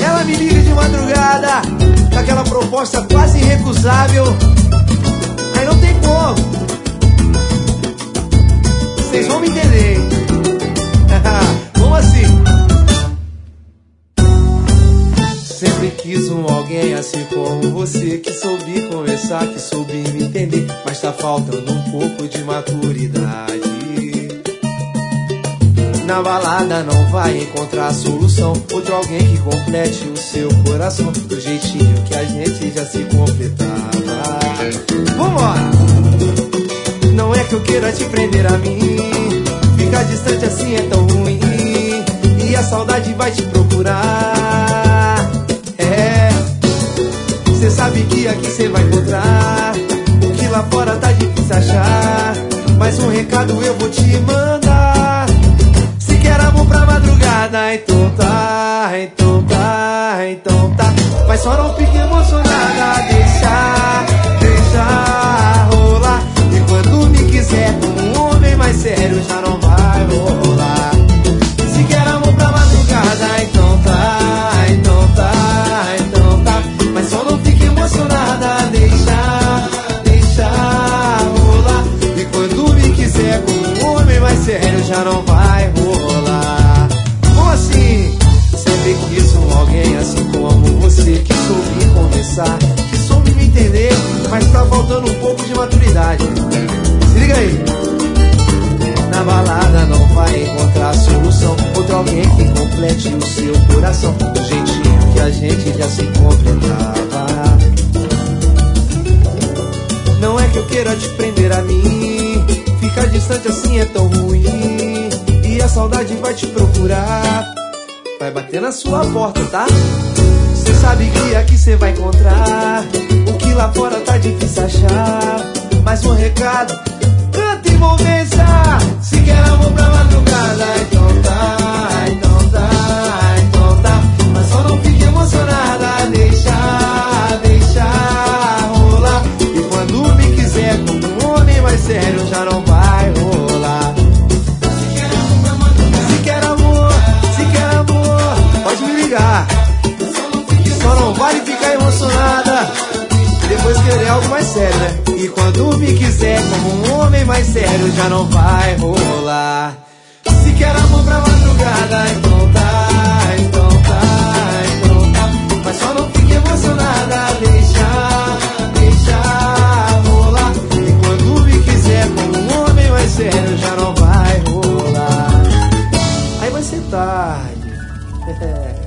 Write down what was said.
Ela me liga de madrugada com aquela proposta quase irrecusável. Aí não tem como. Vocês vão me entender. Como assim? Sempre quis alguém assim como você, que soube conversar, que soube me entender. Mas tá faltando um pouco de maturidade. Na balada não vai encontrar solução, outro alguém que complete o seu coração do jeitinho que a gente já se completava. Vambora! Não é que eu queira te prender a mim, ficar distante assim é tão ruim, e a saudade vai te procurar. É, cê sabe que aqui cê vai encontrar o que lá fora tá difícil achar. Mas um recado eu vou te mandar. Se quer amor pra madrugada, então tá, então tá, então tá. Mas só não fique emocionada, deixa rolar. E quando me quiser como um homem mais sério, já não vai rolar. Se quer amor pra madrugada, então tá, então tá, então tá. Mas só não fique emocionada, deixa rolar. E quando me quiser como um homem mais sério, já não vai rolar. Como assim? Sempre quis alguém assim como você, que soube conversar, que soube me entender, mas tá faltando um pouco de maturidade. Se liga aí. Na balada não vai encontrar solução, outro alguém que complete o seu coração do jeitinho que a gente já se completava. Não é que eu queira te prender a mim, ficar distante assim é tão ruim, e a saudade vai te procurar. Vai bater na sua porta, tá? Cê sabe que aqui cê vai encontrar o que lá fora tá difícil achar. Mais um recado, canta envolvência. Se quer amor pra madrugada, então tá, então tá, então tá. Mas só não fique emocionada, deixa rolar. E quando me quiser como um homem mais sério, já não vai rolar. Se quer amor, pode me ligar. Só não vale ficar emocionada, depois querer algo mais sério, né? E quando me quiser como um homem mais sério, já não vai rolar. Se quer amor pra madrugada, então tá, então tá, então tá. Mas só não fique emocionada, deixa rolar. E quando me quiser como um homem mais sério, já não vai rolar. Aí vai ser tarde.